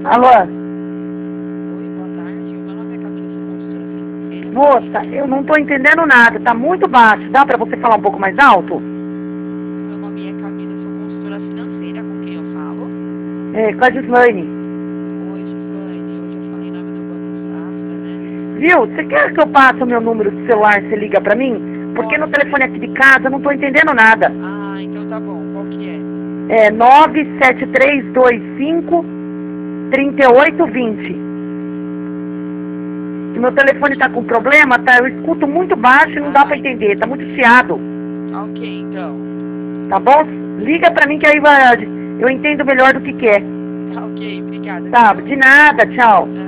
Alô? Oi, boa tarde. Meu nome é Camila, sou consultora financeira. Moça, eu não tô entendendo nada, tá muito baixo. Dá pra você falar um pouco mais alto? Meu nome é Camila, sou consultora financeira. Com quem eu falo? É, com a Gislaine. Oi, Gislaine. Hoje eu falei em nome do Banco Safra, né? Viu? Você quer que eu passe o meu número de celular, você liga pra mim? Porque no Posso telefone sim. aqui de casa eu não tô entendendo nada. Ah, então tá bom. Qual que é? É 97325-3820. O meu telefone tá com problema, tá? Eu escuto muito baixo e não dá pra Ah, entender, tá muito chiado. ok, então. Tá bom? Liga pra mim que aí eu entendo melhor do que é. Tá ok, obrigada, Tá, viu? de nada, tchau.